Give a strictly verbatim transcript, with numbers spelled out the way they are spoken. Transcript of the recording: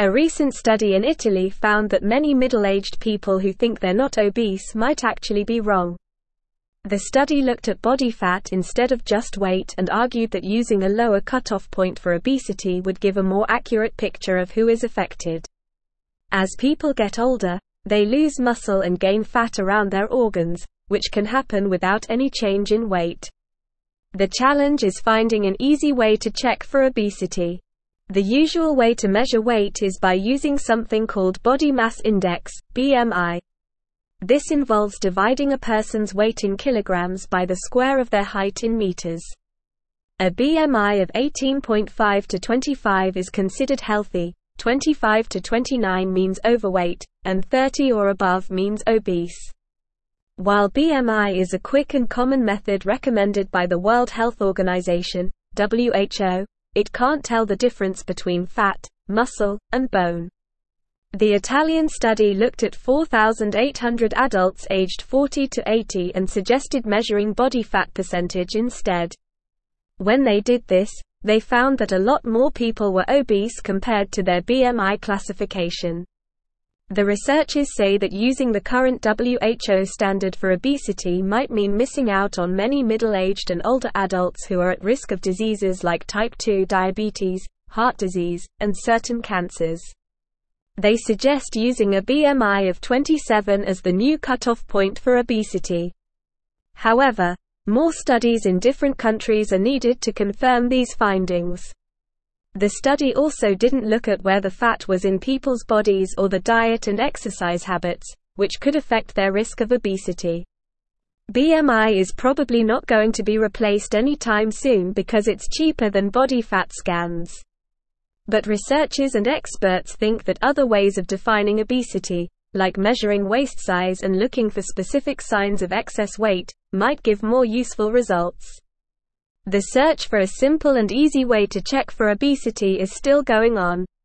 A recent study in Italy found that many middle-aged people who think they're not obese might actually be wrong. The study looked at body fat instead of just weight and argued that using a lower cutoff point for obesity would give a more accurate picture of who is affected. As people get older, they lose muscle and gain fat around their organs, which can happen without any change in weight. The challenge is finding an easy way to check for obesity. The usual way to measure weight is by using something called body mass index, B M I. This involves dividing a person's weight in kilograms by the square of their height in meters. A B M I of eighteen point five to twenty-five is considered healthy, twenty-five to twenty-nine means overweight, and thirty or above means obese. While B M I is a quick and common method recommended by the World Health Organization, W H O, it can't tell the difference between fat, muscle, and bone. The Italian study looked at four thousand eight hundred adults aged forty to eighty and suggested measuring body fat percentage instead. When they did this, they found that a lot more people were obese compared to their B M I classification. The researchers say that using the current W H O standard for obesity might mean missing out on many middle-aged and older adults who are at risk of diseases like type two diabetes, heart disease, and certain cancers. They suggest using a B M I of twenty-seven as the new cutoff point for obesity. However, more studies in different countries are needed to confirm these findings. The study also didn't look at where the fat was in people's bodies or the diet and exercise habits, which could affect their risk of obesity. B M I is probably not going to be replaced anytime soon because it's cheaper than body fat scans. But researchers and experts think that other ways of defining obesity, like measuring waist size and looking for specific signs of excess weight, might give more useful results. The search for a simple and easy way to check for obesity is still going on.